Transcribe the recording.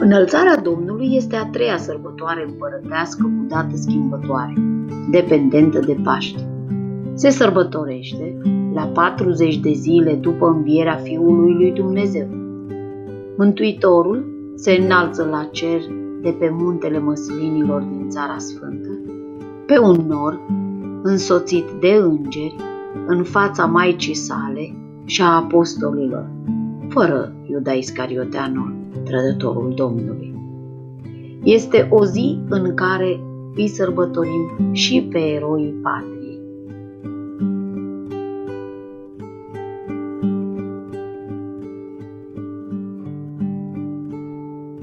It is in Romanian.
Înălțarea Domnului este a treia sărbătoare împărătească cu dată schimbătoare, dependentă de Paște. Se sărbătorește la 40 de zile după învierea Fiului lui Dumnezeu. Mântuitorul se înalță la cer de pe muntele măslinilor din Țara Sfântă, pe un nor, însoțit de îngeri, în fața Maicii sale și a apostolilor, fără Iuda Iscarioteanul, trădătorul Domnului. Este o zi în care îi sărbătorim și pe eroii patrii.